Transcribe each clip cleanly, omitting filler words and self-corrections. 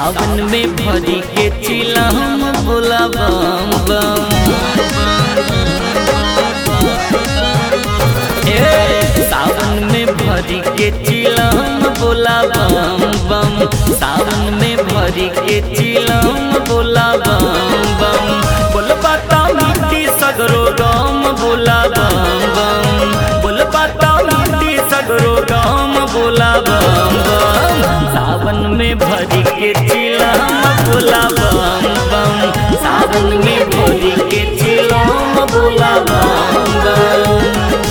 सावन में भरी के चिलम बोला बम बम। सावन में भरी के चिलम बोला बम बम। सावन में भरी के चिलम बोला बम बम। बोल बाता मिट्टी सगरो गम बोला बम बम। बोल बाता मिट्टी सगरो गम बोला बम बम। सावन में भरी के चिलम बोला बम बम। सावन में भरी के चिलम बोला बम बम।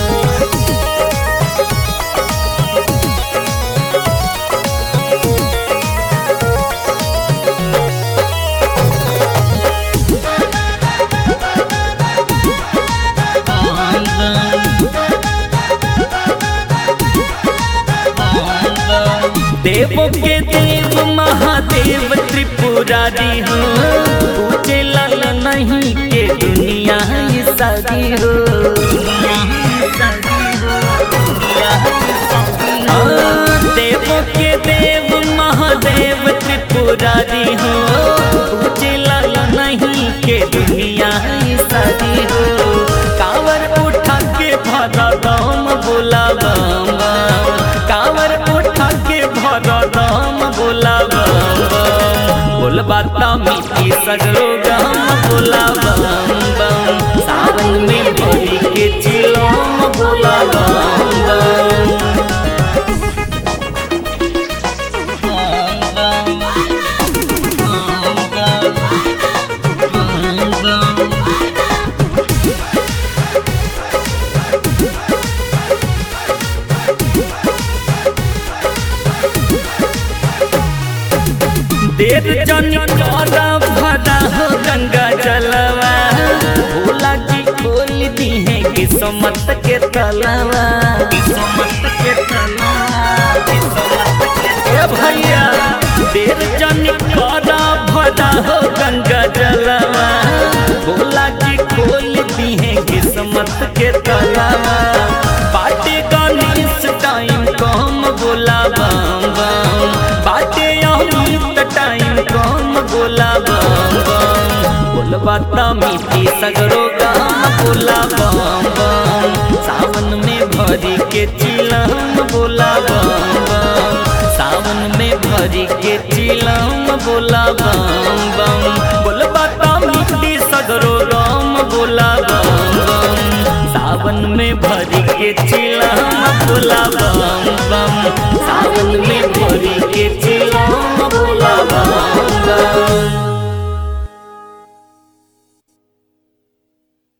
देवों के देव महादेव त्रिपुरारी हो। पूछे लाल नहीं के दुनिया ही सारी हो। देवों के देव महादेव त्रिपुरारी हो। पूछे लाल नहीं के दुनिया ही सारी हो। कांवर उठा के भरा दम बोला बम बम। कांवर उठा के भरा दम बोला बम बम। बोल बाता मिट्टी सगरो गम बोला बम बम। सावन में भरी के चिलम बोला बम बम। देर जनी करा भरा हो गंगा जलवा। भोला जी खोल दी है किस्मत के तलवा। किस्मत के तलवा, किस्मत के भैया। देर जनी करा भरा हो गंगा जलवा। भोला जी खोल दी है किस्मत के तलवा। बाटे गणेश टाइम कम बोला बम बम। बाटे टाइम कम बोला बम बम। बोल बाता मिट्टी सगरो गम बोला बम बम। सावन में भरी के चिलम बोला बम बम। सावन में भरी के चिलम बोला बम बम। बोल बाता मिट्टी सगरो गम बोला बम बम। सावन में भरी के चिलम बोला बम बम। सावन में भरी के चिलम